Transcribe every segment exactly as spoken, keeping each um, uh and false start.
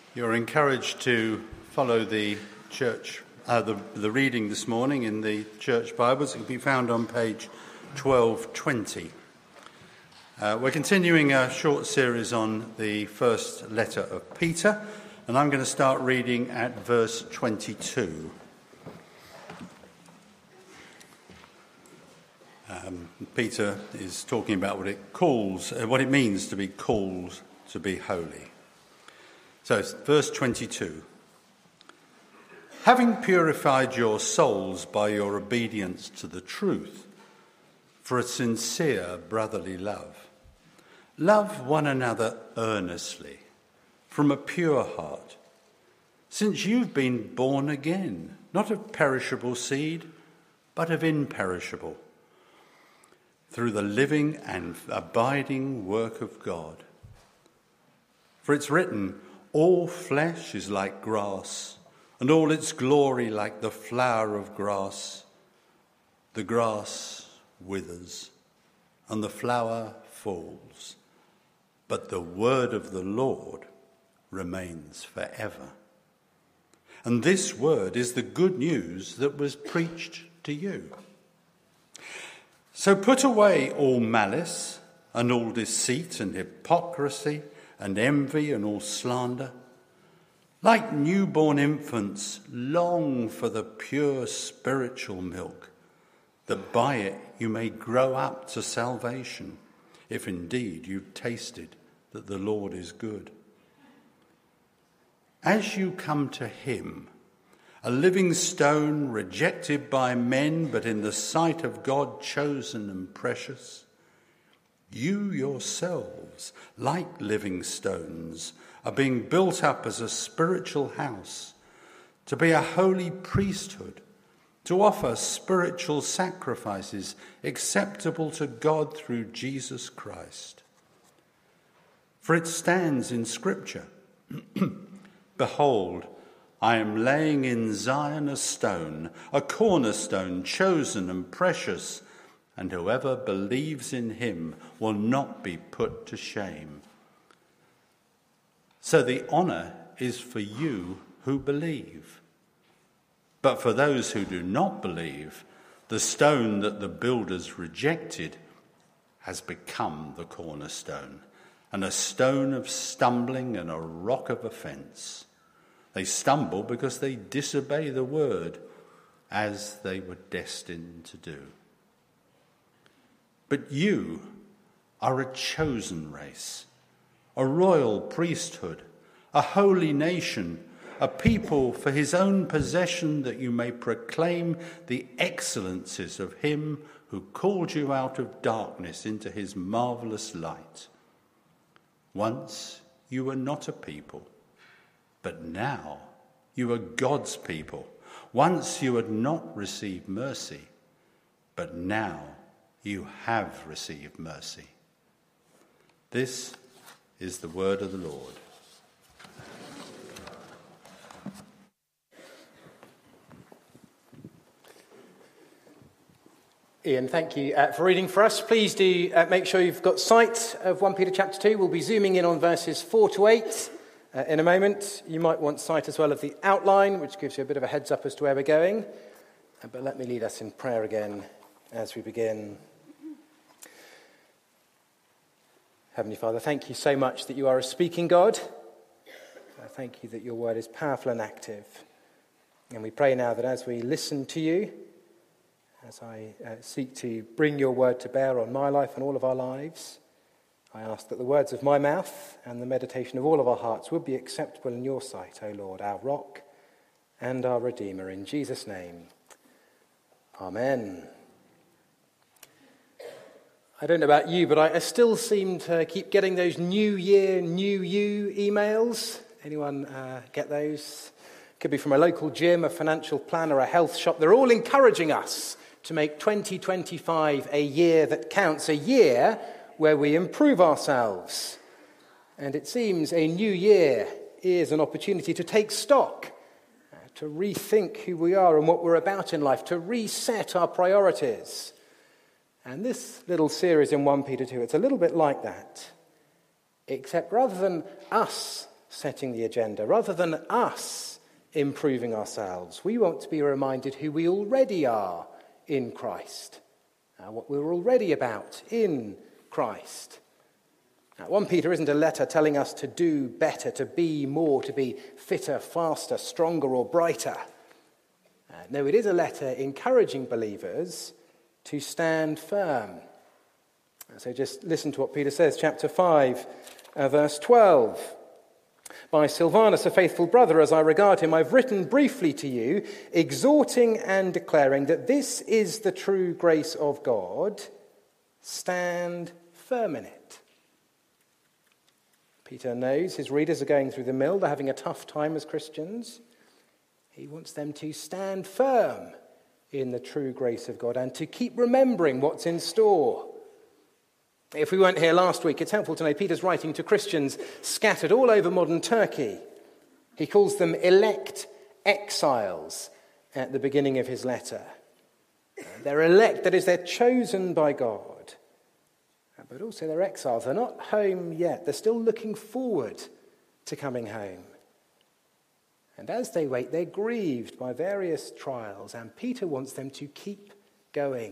You're encouraged to follow the church, uh, the, the reading this morning in the church Bibles. It can be found on page twelve twenty. Uh, we're continuing a short series on the first letter of Peter, and I'm going to start reading at verse twenty-two. Um, Peter is talking about what it calls, uh, what it means to be called to be holy. So, verse twenty-two. Having purified your souls by your obedience to the truth, for a sincere brotherly love, love one another earnestly, from a pure heart, since you've been born again, not of perishable seed, but of imperishable, through the living and abiding work of God. For it's written, all flesh is like grass, and all its glory like the flower of grass. The grass withers, and the flower falls, but the word of the Lord remains forever. And this word is the good news that was preached to you. So put away all malice, and all deceit and hypocrisy, and envy and all slander. Like newborn infants, long for the pure spiritual milk, that by it you may grow up to salvation, if indeed you've tasted that the Lord is good. As you come to him, a living stone rejected by men, but in the sight of God chosen and precious, you yourselves, like living stones, are being built up as a spiritual house, to be a holy priesthood, to offer spiritual sacrifices acceptable to God through Jesus Christ. For it stands in Scripture, Behold, I am laying in Zion a stone, a cornerstone chosen and precious, and whoever believes in him will not be put to shame. So the honour is for you who believe. But for those who do not believe, the stone that the builders rejected has become the cornerstone, and a stone of stumbling and a rock of offence. They stumble because they disobey the word, as they were destined to do. But you are a chosen race, a royal priesthood, a holy nation, a people for his own possession, that you may proclaim the excellencies of him who called you out of darkness into his marvellous light. Once you were not a people, but now you are God's people. Once you had not received mercy, but now you have received mercy. This is the word of the Lord. Ian, thank you uh, for reading for us. Please do uh, make sure you've got sight of First Peter chapter two. We'll be zooming in on verses four to eight uh, in a moment. You might want sight as well of the outline, which gives you a bit of a heads up as to where we're going. Uh, but let me lead us in prayer again as we begin. Heavenly Father, thank you so much that you are a speaking God. Uh, thank you that your word is powerful and active. And we pray now that as we listen to you, as I uh, seek to bring your word to bear on my life and all of our lives, I ask that the words of my mouth and the meditation of all of our hearts would be acceptable in your sight, O Lord, our rock and our Redeemer. In Jesus' name, Amen. I don't know about you, but I, I still seem to keep getting those New Year, New You emails. Anyone uh, get those? Could be from a local gym, a financial planner, a health shop. They're all encouraging us to make twenty twenty-five a year that counts, a year where we improve ourselves. And it seems a new year is an opportunity to take stock, uh, to rethink who we are and what we're about in life, to reset our priorities. And this little series in First Peter two, it's a little bit like that. Except rather than us setting the agenda. Rather than us improving ourselves, we want to be reminded who we already are in Christ, uh, what we're already about in Christ. Now, First Peter isn't a letter telling us to do better, to be more, to be fitter, faster, stronger or brighter. Uh, no, it is a letter encouraging believers to stand firm. So just listen to what Peter says, chapter five, uh, verse twelve. By Silvanus, a faithful brother, as I regard him, I've written briefly to you, exhorting and declaring that this is the true grace of God. Stand firm in it. Peter knows his readers are going through the mill. They're having a tough time as Christians. He wants them to stand firm in the true grace of God and to keep remembering what's in store. If we weren't here last week, it's helpful to know Peter's writing to Christians scattered all over modern Turkey. He calls them elect exiles at the beginning of his letter. They're elect, that is, they're chosen by God. But also they're exiles. They're not home yet. They're still looking forward to coming home. And as they wait, they're grieved by various trials, and Peter wants them to keep going.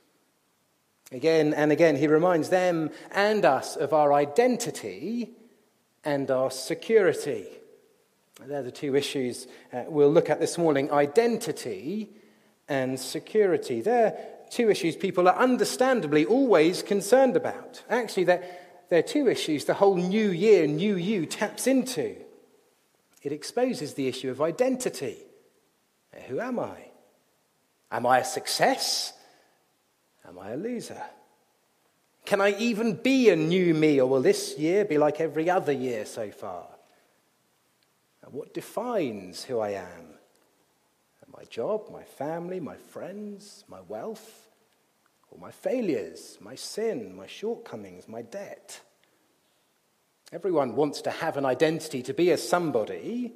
Again and again, he reminds them and us of our identity and our security. They're the two issues uh, we'll look at this morning, identity and security. They're two issues people are understandably always concerned about. Actually, they're, they're two issues the whole new year, new you taps into. It exposes the issue of identity. Who am I? Am I a success? Am I a loser? Can I even be a new me, or will this year be like every other year so far? And what defines who I am? My job, my family, my friends, my wealth, or my failures, my sin, my shortcomings, my debt? Everyone wants to have an identity, to be a somebody.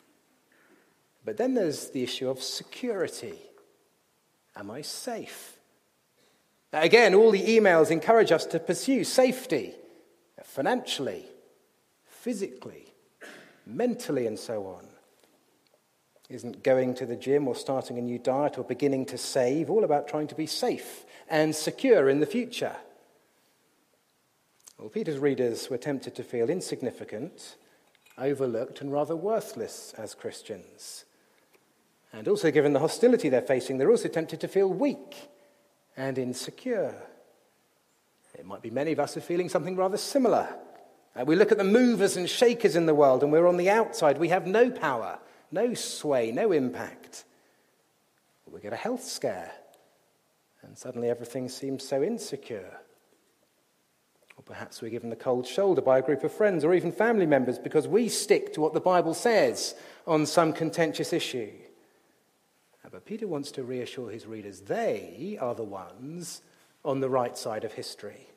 But then there's the issue of security. Am I safe? Again, all the emails encourage us to pursue safety, financially, physically, mentally, and so on. Isn't going to the gym or starting a new diet or beginning to save all about trying to be safe and secure in the future? Well, Peter's readers were tempted to feel insignificant, overlooked, and rather worthless as Christians. And also, given the hostility they're facing, they're also tempted to feel weak and insecure. It might be many of us are feeling something rather similar. Uh, we look at the movers and shakers in the world, and we're on the outside. We have no power, no sway, no impact. We get a health scare, and suddenly everything seems so insecure. Or perhaps we're given the cold shoulder by a group of friends or even family members because we stick to what the Bible says on some contentious issue. But Peter wants to reassure his readers they are the ones on the right side of history.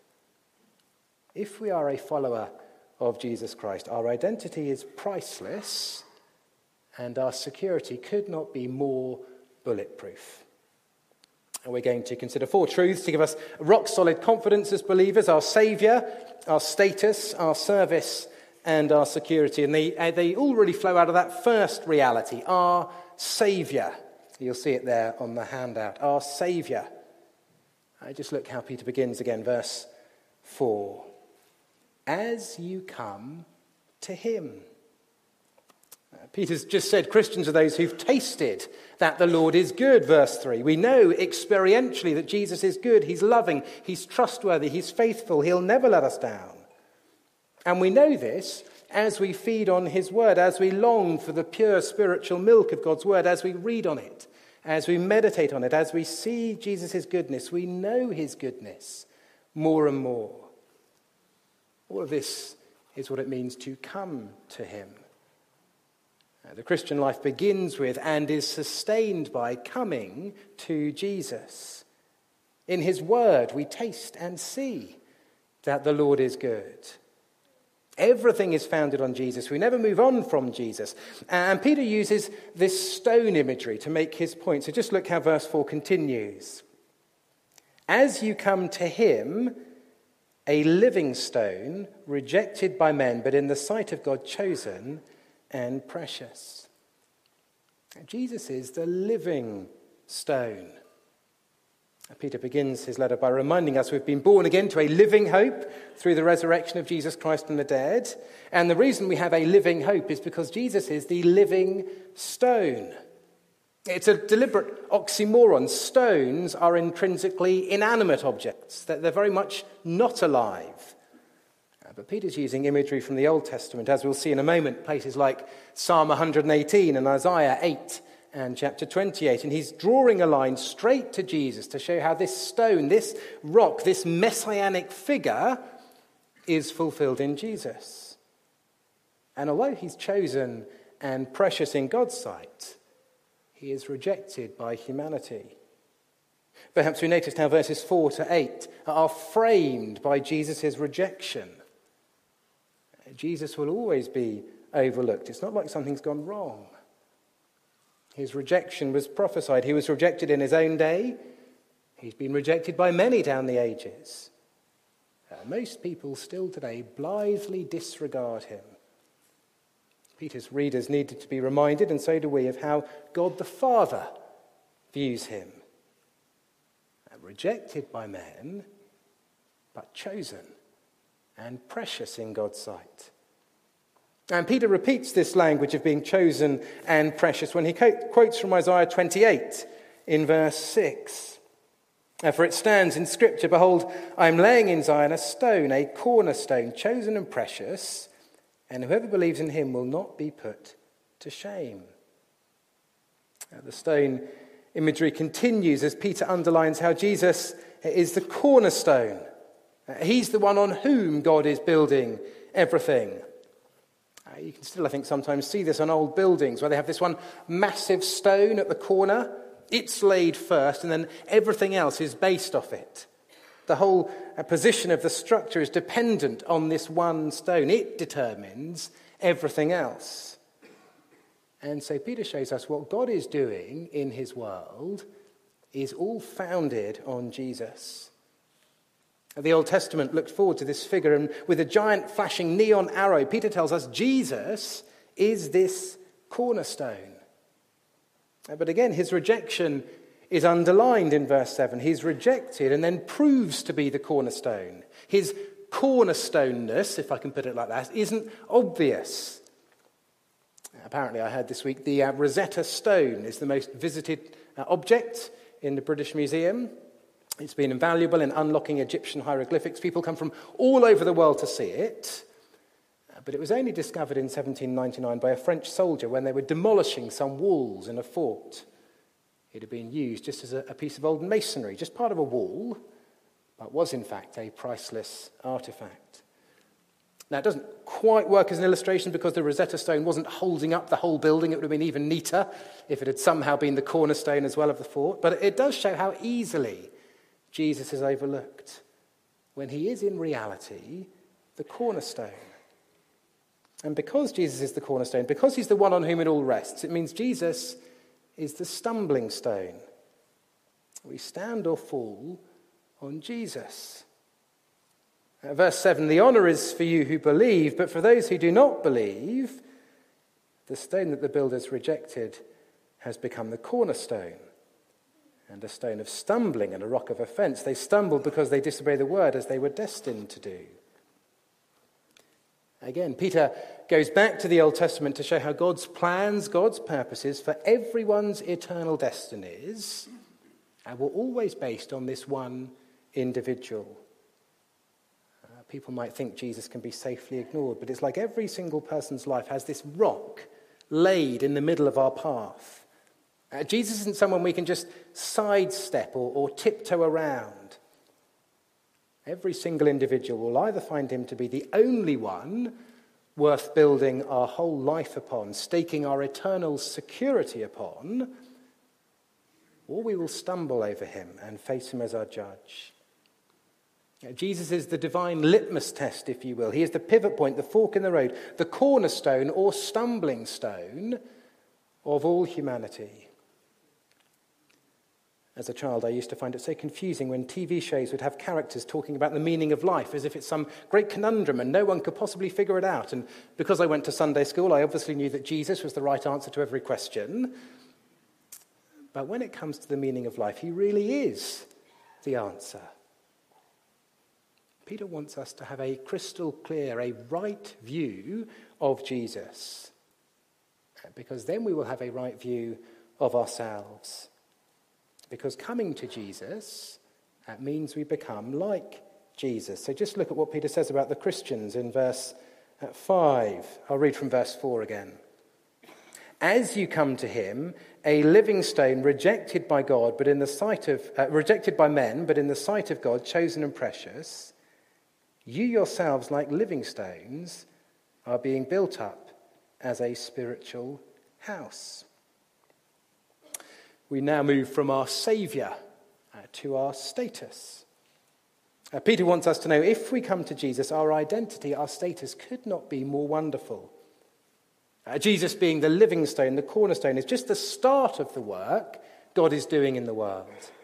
If we are a follower of Jesus Christ, our identity is priceless and our security could not be more bulletproof. And we're going to consider four truths to give us rock-solid confidence as believers: our Saviour, our status, our service, and our security. And they, uh, they all really flow out of that first reality, our Saviour. You'll see it there on the handout, our Saviour. I just look how Peter begins again, verse four. As you come to him. Uh, Peter's just said Christians are those who've tasted that the Lord is good, verse three. We know experientially that Jesus is good, he's loving, he's trustworthy, he's faithful, he'll never let us down. And we know this as we feed on his word, as we long for the pure spiritual milk of God's word, as we read on it, as we meditate on it, as we see Jesus' goodness, we know his goodness more and more. All of this is what it means to come to him. The Christian life begins with and is sustained by coming to Jesus. In his word, we taste and see that the Lord is good. Everything is founded on Jesus. We never move on from Jesus. And Peter uses this stone imagery to make his point. So just look how verse four continues. As you come to him, a living stone, rejected by men, but in the sight of God chosen and precious. Jesus is the living stone. Peter begins his letter by reminding us we've been born again to a living hope through the resurrection of Jesus Christ from the dead. And the reason we have a living hope is because Jesus is the living stone. It's a deliberate oxymoron. Stones are intrinsically inanimate objects. They're very much not alive. But Peter's using imagery from the Old Testament, as we'll see in a moment, places like Psalm one hundred eighteen and Isaiah eight and chapter twenty-eight. And he's drawing a line straight to Jesus to show how this stone, this rock, this messianic figure is fulfilled in Jesus. And although he's chosen and precious in God's sight, he is rejected by humanity. Perhaps we noticed how verses four to eight are framed by Jesus' rejection. Jesus will always be overlooked. It's not like something's gone wrong. His rejection was prophesied. He was rejected in his own day. He's been rejected by many down the ages. Uh, most people still today blithely disregard him. Peter's readers needed to be reminded, and so do we, of how God the Father views him. Uh, rejected by men, but chosen and precious in God's sight. And Peter repeats this language of being chosen and precious when he quotes from Isaiah twenty-eight in verse six. For it stands in Scripture, "Behold, I am laying in Zion a stone, a cornerstone, chosen and precious, and whoever believes in him will not be put to shame." Now, the stone imagery continues as Peter underlines how Jesus is the cornerstone. He's the one on whom God is building everything. Uh, you can still, I think, sometimes see this on old buildings where they have this one massive stone at the corner. It's laid first, and then everything else is based off it. The whole uh, position of the structure is dependent on this one stone. It determines everything else. And so Peter shows us what God is doing in his world is all founded on Jesus. The Old Testament looked forward to this figure, and with a giant flashing neon arrow, Peter tells us Jesus is this cornerstone. But again, his rejection is underlined in verse seven. He's rejected and then proves to be the cornerstone. His cornerstoneness, if I can put it like that, isn't obvious. Apparently, I heard this week the uh, Rosetta Stone is the most visited uh, object in the British Museum. It's been invaluable in unlocking Egyptian hieroglyphics. People come from all over the world to see it. But it was only discovered in seventeen ninety-nine by a French soldier when they were demolishing some walls in a fort. It had been used just as a, a piece of old masonry, just part of a wall, but was in fact a priceless artifact. Now, it doesn't quite work as an illustration because the Rosetta Stone wasn't holding up the whole building. It would have been even neater if it had somehow been the cornerstone as well of the fort. But it does show how easily Jesus is overlooked when he is in reality the cornerstone. And because Jesus is the cornerstone, because he's the one on whom it all rests, it means Jesus is the stumbling stone. We stand or fall on Jesus. Uh, verse seven, "The honor is for you who believe, but for those who do not believe, the stone that the builders rejected has become the cornerstone, and a stone of stumbling and a rock of offense. They stumbled because they disobeyed the word as they were destined to do." Again, Peter goes back to the Old Testament to show how God's plans, God's purposes for everyone's eternal destinies were always based on this one individual. Uh, people might think Jesus can be safely ignored, but it's like every single person's life has this rock laid in the middle of our path. Uh, Jesus isn't someone we can just sidestep or, or tiptoe around. Every single individual will either find him to be the only one worth building our whole life upon, staking our eternal security upon, or we will stumble over him and face him as our judge. Uh, Jesus is the divine litmus test, if you will. He is the pivot point, the fork in the road, the cornerstone or stumbling stone of all humanity. As a child, I used to find it so confusing when T V shows would have characters talking about the meaning of life as if it's some great conundrum and no one could possibly figure it out. And because I went to Sunday school, I obviously knew that Jesus was the right answer to every question. But when it comes to the meaning of life, he really is the answer. Peter wants us to have a crystal clear, a right view of Jesus, because then we will have a right view of ourselves. Because coming to Jesus, that means we become like Jesus. So just look at what Peter says about the Christians in verse five. I'll read from verse four again. As you come to him, a living stone rejected by God, but in the sight of uh, rejected by men, but in the sight of God, chosen and precious, you yourselves, like living stones, are being built up as a spiritual house. We now move from our Saviour uh, to our status. Uh, Peter wants us to know if we come to Jesus, our identity, our status could not be more wonderful. Uh, Jesus being the living stone, the cornerstone, is just the start of the work God is doing in the world.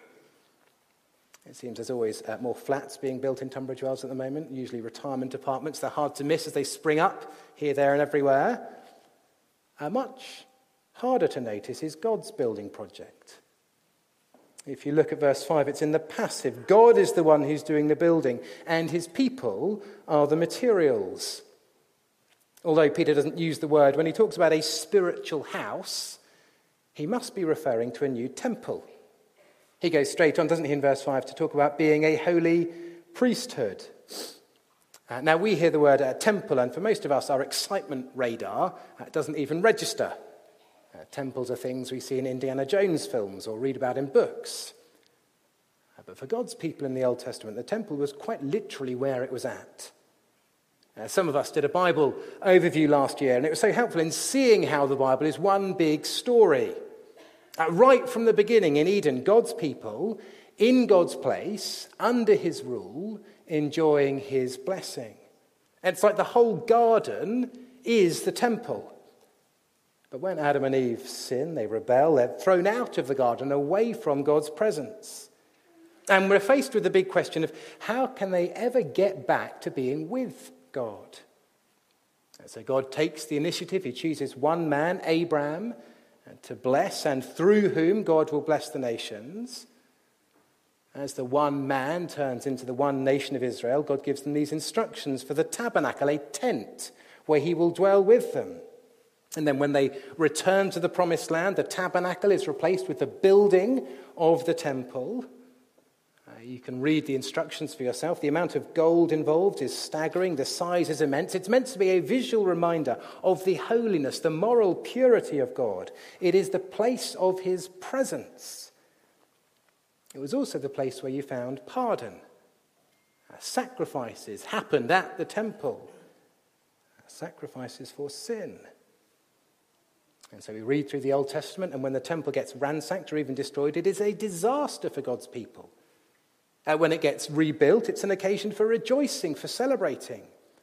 It seems there's always uh, more flats being built in Tunbridge Wells at the moment, usually retirement apartments. They're hard to miss as they spring up here, there and everywhere. Uh, much harder to notice is God's building project. If you look at verse five, it's in the passive. God is the one who's doing the building, and his people are the materials. Although Peter doesn't use the word, when he talks about a spiritual house, he must be referring to a new temple. He goes straight on, doesn't he, in verse five, to talk about being a holy priesthood. Uh, now, we hear the word uh, temple, and for most of us, our excitement radar uh, doesn't even register. Uh, temples are things we see in Indiana Jones films or read about in books. Uh, but for God's people in the Old Testament, the temple was quite literally where it was at. Uh, some of us did a Bible overview last year, and it was so helpful in seeing how the Bible is one big story. Uh, right from the beginning in Eden, God's people, in God's place, under his rule, enjoying his blessing. And it's like the whole garden is the temple. But when Adam and Eve sin, they rebel, they're thrown out of the garden, away from God's presence. And we're faced with the big question of how can they ever get back to being with God? And so God takes the initiative. He chooses one man, Abraham, to bless, and through whom God will bless the nations. As the one man turns into the one nation of Israel, God gives them these instructions for the tabernacle, a tent where he will dwell with them. And then when they return to the promised land, the tabernacle is replaced with the building of the temple. Uh, you can read the instructions for yourself. The amount of gold involved is staggering. The size is immense. It's meant to be a visual reminder of the holiness, the moral purity of God. It is the place of his presence. It was also the place where you found pardon. Uh, sacrifices happened at the temple. Uh, sacrifices for sin. And so we read through the Old Testament, and when the temple gets ransacked or even destroyed, it is a disaster for God's people. Uh, when it gets rebuilt, it's an occasion for rejoicing, for celebrating.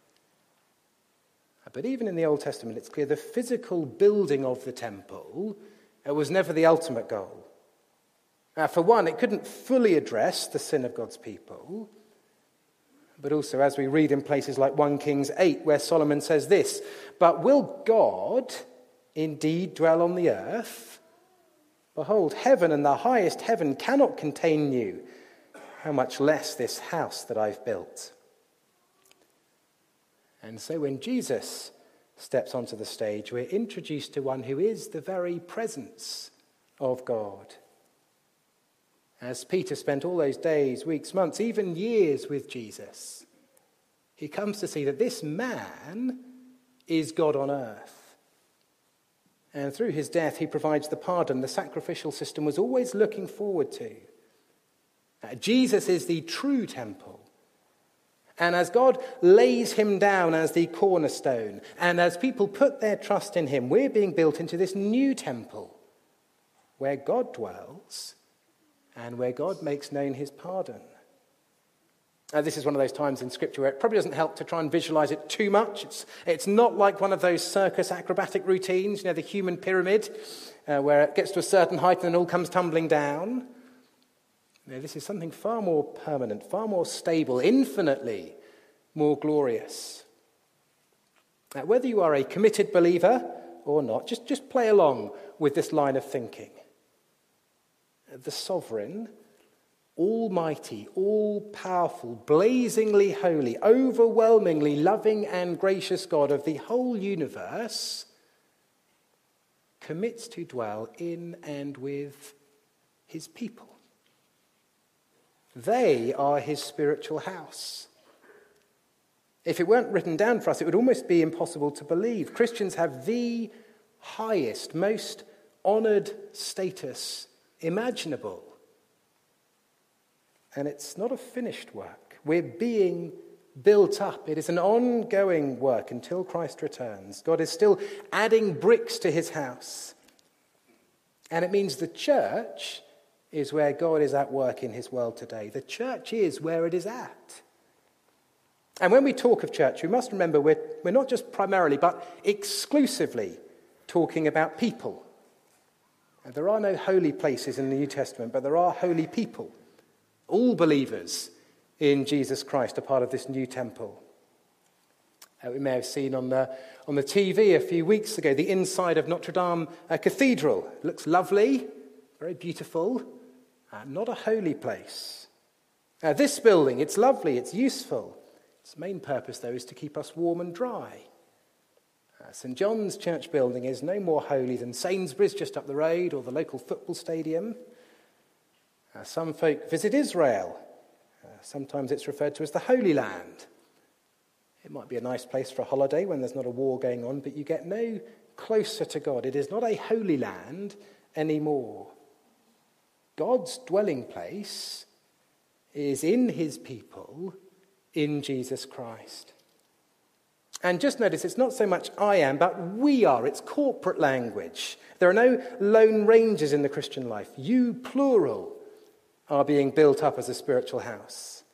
Uh, but even in the Old Testament, it's clear the physical building of the temple uh, was never the ultimate goal. Uh, for one, it couldn't fully address the sin of God's people. But also, as we read in places like First Kings eight, where Solomon says this, "But will God indeed dwell on the earth? Behold, heaven and the highest heaven cannot contain you. How much less this house that I've built?" And so when Jesus steps onto the stage, we're introduced to one who is the very presence of God. As Peter spent all those days, weeks, months, even years with Jesus, he comes to see that this man is God on earth. And through his death, he provides the pardon the sacrificial system was always looking forward to. Uh, Jesus is the true temple. And as God lays him down as the cornerstone, and as people put their trust in him, we're being built into this new temple where God dwells and where God makes known his pardon. Uh, this is one of those times in Scripture where it probably doesn't help to try and visualize it too much. It's, it's not like one of those circus acrobatic routines, you know, the human pyramid, uh, where it gets to a certain height and then all comes tumbling down. No, this is something far more permanent, far more stable, infinitely more glorious. Now, whether you are a committed believer or not, just, just play along with this line of thinking. The sovereign, almighty, all-powerful, blazingly holy, overwhelmingly loving and gracious God of the whole universe commits to dwell in and with his people. They are his spiritual house. If it weren't written down for us, it would almost be impossible to believe. Christians have the highest, most honoured status imaginable. And it's not a finished work. We're being built up. It is an ongoing work until Christ returns. God is still adding bricks to his house. And it means the church is where God is at work in his world today. The church is where it is at. And when we talk of church, we must remember we're, we're not just primarily, but exclusively talking about people. And there are no holy places in the New Testament, but there are holy people. All believers in Jesus Christ are part of this new temple. Uh, we may have seen on the, on the T V a few weeks ago the inside of Notre Dame uh, Cathedral. It looks lovely, very beautiful. Uh, not a holy place. Uh, this building, it's lovely, it's useful. Its main purpose, though, is to keep us warm and dry. Uh, Saint John's Church building is no more holy than Sainsbury's just up the road or the local football stadium. Uh, some folk visit Israel. Uh, sometimes it's referred to as the Holy Land. It might be a nice place for a holiday when there's not a war going on, but you get no closer to God. It is not a holy land anymore. God's dwelling place is in his people, in Jesus Christ. And just notice, it's not so much I am, but we are. It's corporate language. There are no lone rangers in the Christian life. You, plural, are being built up as a spiritual house.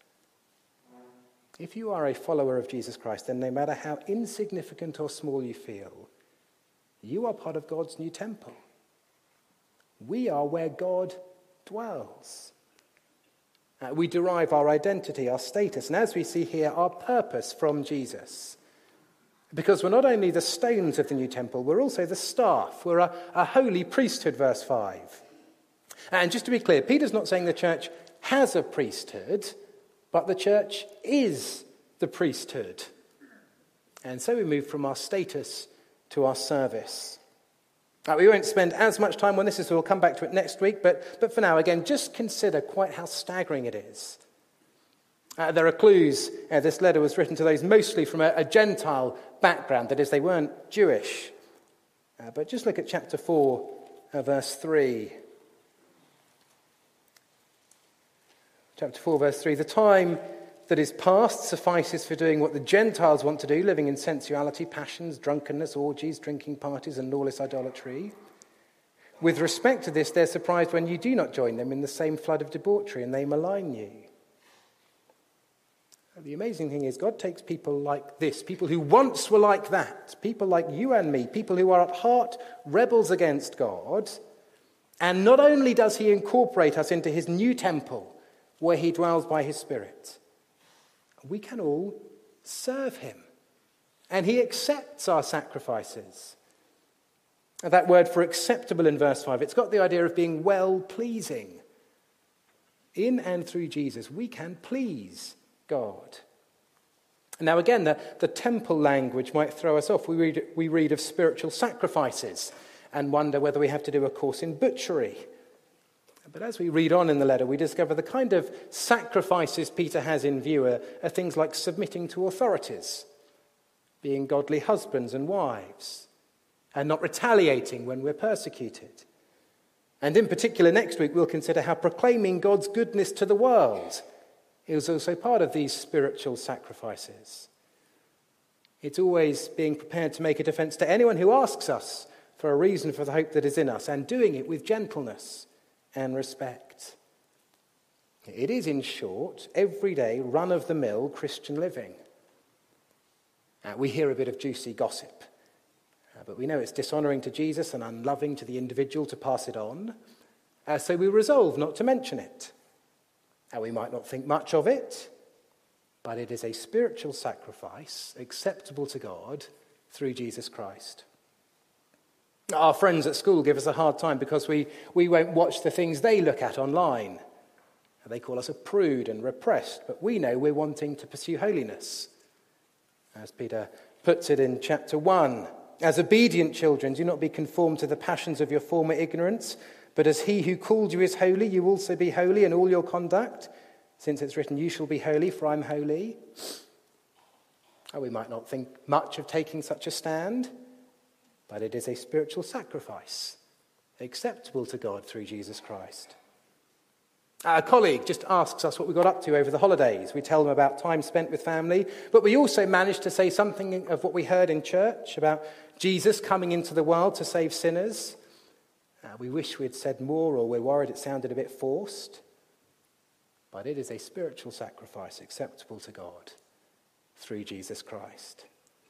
If you are a follower of Jesus Christ, then no matter how insignificant or small you feel, you are part of God's new temple. We are where God dwells. Uh, we derive our identity, our status, and as we see here, our purpose from Jesus. Because we're not only the stones of the new temple, we're also the staff. We're a, a holy priesthood, verse five. And just to be clear, Peter's not saying the church has a priesthood, but the church is the priesthood. And so we move from our status to our service. Uh, we won't spend as much time on this as we'll come back to it next week, but, but for now, again, just consider quite how staggering it is. Uh, there are clues. Uh, this letter was written to those mostly from a, a Gentile background, that is, they weren't Jewish. Uh, but just look at chapter four, uh, verse three. Chapter four, verse three. The time that is past suffices for doing what the Gentiles want to do, living in sensuality, passions, drunkenness, orgies, drinking parties, and lawless idolatry. With respect to this, they're surprised when you do not join them in the same flood of debauchery, and they malign you. The amazing thing is God takes people like this, people who once were like that, people like you and me, people who are at heart rebels against God, and not only does he incorporate us into his new temple, where he dwells by his Spirit, we can all serve him. And he accepts our sacrifices. And that word for acceptable in verse five, it's got the idea of being well-pleasing. In and through Jesus, we can please God. Now again, the, the temple language might throw us off. We read, we read of spiritual sacrifices and wonder whether we have to do a course in butchery. But as we read on in the letter, we discover the kind of sacrifices Peter has in view are, are things like submitting to authorities, being godly husbands and wives, and not retaliating when we're persecuted. And in particular, next week, we'll consider how proclaiming God's goodness to the world is also part of these spiritual sacrifices. It's always being prepared to make a defense to anyone who asks us for a reason for the hope that is in us, and doing it with gentleness and respect. It is, in short, everyday, run-of-the-mill Christian living. Uh, we hear a bit of juicy gossip, uh, but we know it's dishonouring to Jesus and unloving to the individual to pass it on, uh, so we resolve not to mention it. And we might not think much of it, but it is a spiritual sacrifice acceptable to God through Jesus Christ. Our friends at school give us a hard time because we, we won't watch the things they look at online. They call us a prude and repressed, but we know we're wanting to pursue holiness. As Peter puts it in chapter one, as obedient children, do not be conformed to the passions of your former ignorance, but as he who called you is holy, you also be holy in all your conduct, since it's written, you shall be holy, for I'm holy. Oh, we might not think much of taking such a stand, but it is a spiritual sacrifice, acceptable to God through Jesus Christ. A colleague just asks us what we got up to over the holidays. We tell them about time spent with family, but we also managed to say something of what we heard in church about Jesus coming into the world to save sinners. Uh, we wish we'd said more, or we're worried it sounded a bit forced. But it is a spiritual sacrifice acceptable to God through Jesus Christ.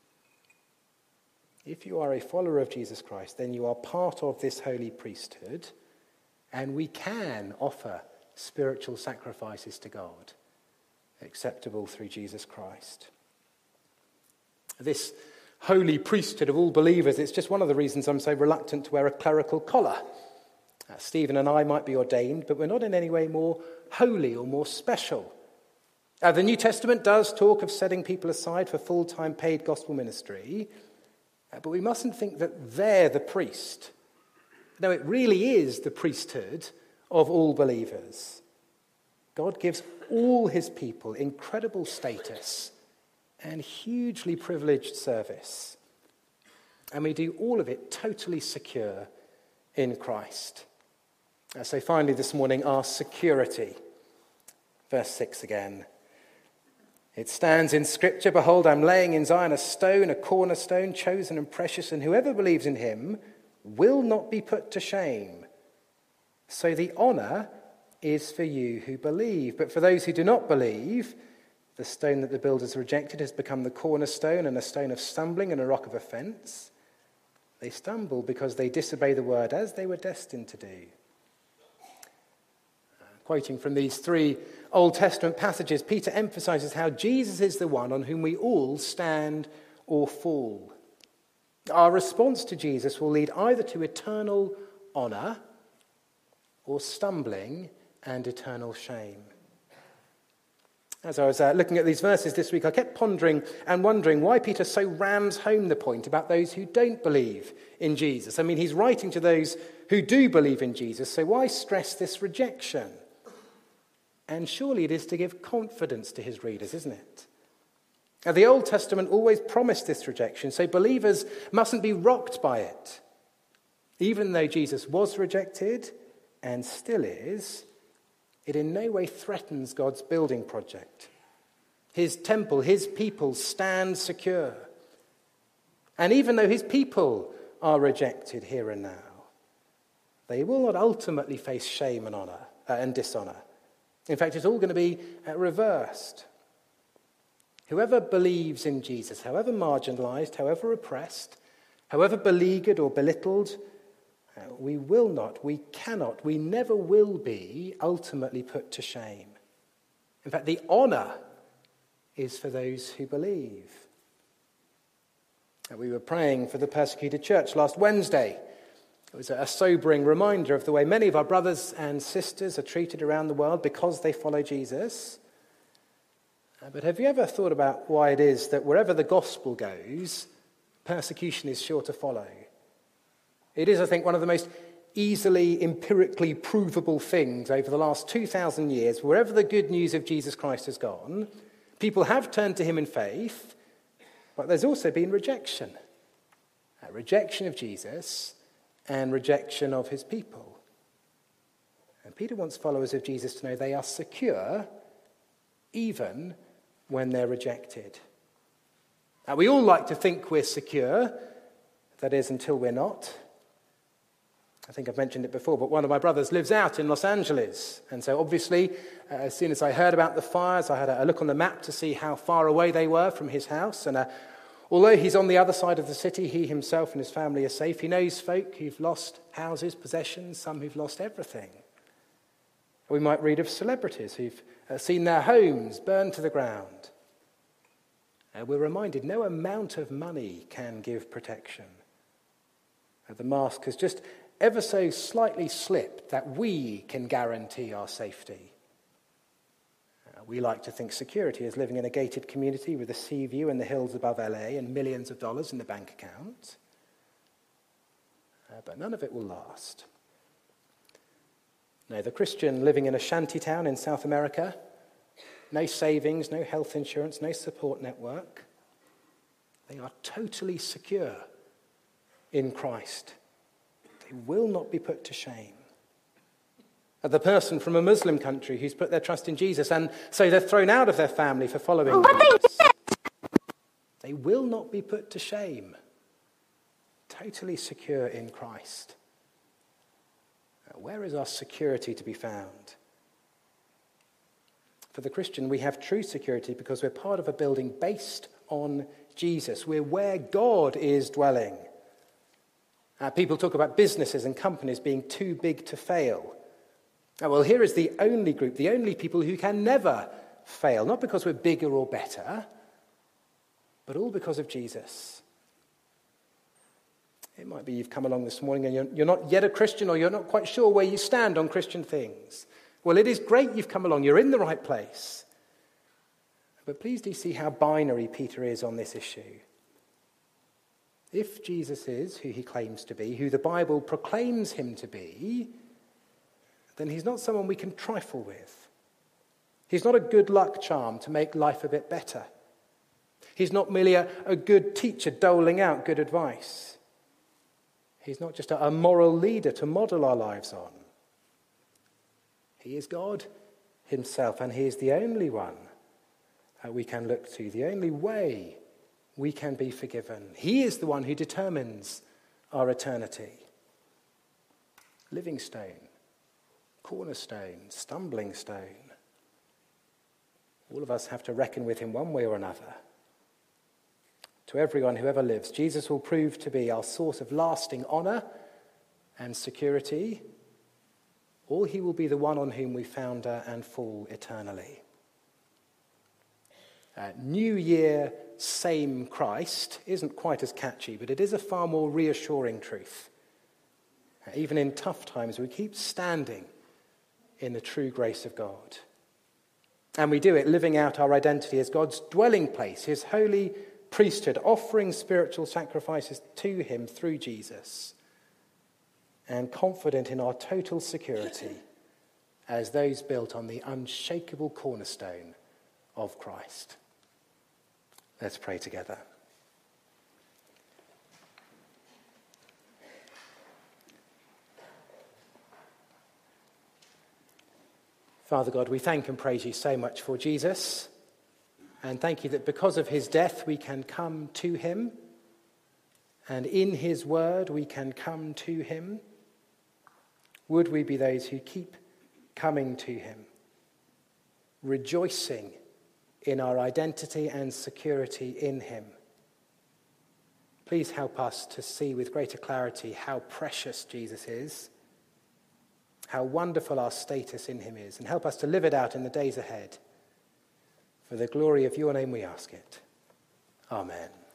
If you are a follower of Jesus Christ, then you are part of this holy priesthood, and we can offer spiritual sacrifices to God, acceptable through Jesus Christ. This holy priesthood of all believers, it's just one of the reasons I'm so reluctant to wear a clerical collar. Uh, Stephen and I might be ordained, but we're not in any way more holy or more special. Uh, the New Testament does talk of setting people aside for full-time paid gospel ministry, uh, but we mustn't think that they're the priest. No, it really is the priesthood of all believers. God gives all his people incredible status and hugely privileged service. And we do all of it totally secure in Christ. Uh, so finally this morning, our security. Verse six again. It stands in Scripture, behold, I'm laying in Zion a stone, a cornerstone, chosen and precious, and whoever believes in him will not be put to shame. So the honor is for you who believe. But for those who do not believe, the stone that the builders rejected has become the cornerstone and a stone of stumbling and a rock of offense. They stumble because they disobey the word as they were destined to do. Uh, quoting from these three Old Testament passages, Peter emphasizes how Jesus is the one on whom we all stand or fall. Our response to Jesus will lead either to eternal honor or stumbling and eternal shame. As I was uh, looking at these verses this week, I kept pondering and wondering why Peter so rams home the point about those who don't believe in Jesus. I mean, he's writing to those who do believe in Jesus, so why stress this rejection? And surely it is to give confidence to his readers, isn't it? Now, the Old Testament always promised this rejection, so believers mustn't be rocked by it. Even though Jesus was rejected, and still is, it in no way threatens God's building project. His temple, his people stand secure. And even though his people are rejected here and now, they will not ultimately face shame and honor uh, and dishonor. In fact, it's all going to be uh, reversed. Whoever believes in Jesus, however marginalized, however oppressed, however beleaguered or belittled, we will not, we cannot, we never will be ultimately put to shame. In fact, the honor is for those who believe. We were praying for the persecuted church last Wednesday. It was a sobering reminder of the way many of our brothers and sisters are treated around the world because they follow Jesus. But have you ever thought about why it is that wherever the gospel goes, persecution is sure to follow? It is, I think, one of the most easily, empirically provable things over the last two thousand years. Wherever the good news of Jesus Christ has gone, people have turned to him in faith, but there's also been rejection. A rejection of Jesus and rejection of his people. And Peter wants followers of Jesus to know they are secure even when they're rejected. Now, we all like to think we're secure, that is, until we're not. I think I've mentioned it before, but one of my brothers lives out in Los Angeles. And so obviously, uh, as soon as I heard about the fires, I had a, a look on the map to see how far away they were from his house. And uh, although he's on the other side of the city, he himself and his family are safe. He knows folk who've lost houses, possessions, some who've lost everything. We might read of celebrities who've uh, seen their homes burned to the ground. Uh, we're reminded no amount of money can give protection. Uh, the mask has just ever so slightly slipped that we can guarantee our safety. Uh, we like to think security is living in a gated community with a sea view and the hills above L A and millions of dollars in the bank account. Uh, but none of it will last. No, the Christian living in a shanty town in South America, no savings, no health insurance, no support network. They are totally secure in Christ. They will not be put to shame. The person from a Muslim country who's put their trust in Jesus and so they're thrown out of their family for following Jesus, they will not be put to shame. Totally secure in Christ. Where is our security to be found? For the Christian, we have true security because we're part of a building based on Jesus. We're where God is dwelling. Uh, people talk about businesses and companies being too big to fail. Uh, well, here is the only group, the only people who can never fail, not because we're bigger or better, but all because of Jesus. It might be you've come along this morning and you're, you're not yet a Christian, or you're not quite sure where you stand on Christian things. Well, it is great you've come along. You're in the right place. But please do see how binary Peter is on this issue. If Jesus is who he claims to be, who the Bible proclaims him to be, then he's not someone we can trifle with. He's not a good luck charm to make life a bit better. He's not merely a, a good teacher doling out good advice. He's not just a, a moral leader to model our lives on. He is God himself, and he is the only one uh, we can look to, the only way we can be forgiven. He is the one who determines our eternity. Living stone, cornerstone, stumbling stone. All of us have to reckon with him one way or another. To everyone who ever lives, Jesus will prove to be our source of lasting honour and security, or he will be the one on whom we founder and fall eternally. Uh, New Year, same Christ isn't quite as catchy, but it is a far more reassuring truth. Uh, even in tough times, we keep standing in the true grace of God. And we do it living out our identity as God's dwelling place, his holy priesthood, offering spiritual sacrifices to him through Jesus, and confident in our total security as those built on the unshakable cornerstone of Christ. Let's pray together. Father God, we thank and praise you so much for Jesus. And thank you that because of his death we can come to him, and in his word we can come to him. Would we be those who keep coming to him, rejoicing in our identity and security in him. Please help us to see with greater clarity how precious Jesus is, how wonderful our status in him is, and help us to live it out in the days ahead. For the glory of your name we ask it. Amen.